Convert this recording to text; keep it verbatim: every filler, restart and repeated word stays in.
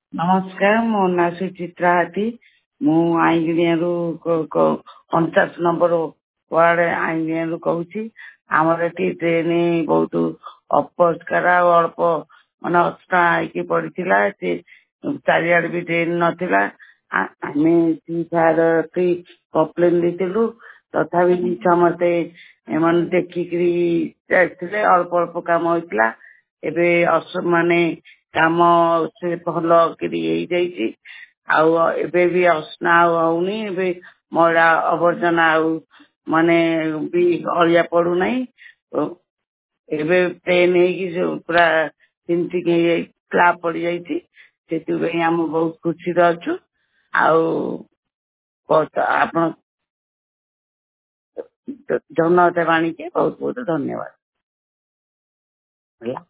ନମସ୍କାର, ମୋ ନାଁ ସୁଚିତ୍ରା ହାତୀ। ମୁଁ ଆଇଁଗିଣିଆରୁ ଅଣଚାଶ ନମ୍ବର ୱାର୍ଡ ଆଇଁଗିଣିଆରୁ କହୁଛି। ଆମର ଏଠି ଡ୍ରେନ ବହୁତ ଅପରିଷ୍କାର ଆଉ ଅଳ୍ପ ମାନେ ଅସନା ହେଇକି ପଡିଥିଲା। ସେ ଚାରିଆଡେ ବି ଡ୍ରେନ ନଥିଲା। ଆମେ କମ୍ପ୍ଲେନ ଦେଇଥିଲୁ, ତଥାପି ସମସ୍ତେ ଏମାନେ ଦେଖିକିରି ଯାଇଥିଲେ। ଅଳ୍ପ ଅଳ୍ପ କାମ ହେଇଥିଲା। ଏବେ ଅସ ମାନେ କାମ ସେ ଭଲ କିରି ହେଇଯାଇଛି। ଆଉ ଏବେ ବି ଅସନା ଆଉ ହଉନି। ଏବେ ମଇଳା ଆବର୍ଜନା ଆଉ ମାନେ ବି ଅଳିଆ ପଡୁନାହିଁ। ଏବେ ପ୍ଲେନ ହେଇକି ସବୁ ପୁରା ସିମସିକ ହେଇଯାଇ ସ୍ଲାବ ପଡିଯାଇଛି। ସେଥିପାଇଁ ଆମେ ବହୁତ ଖୁସିରେ ଅଛୁ। ଆଉ ଆପଣ ଜନତା ବାଣୀକି ବହୁତ ବହୁତ ଧନ୍ୟବାଦ ହେଲା।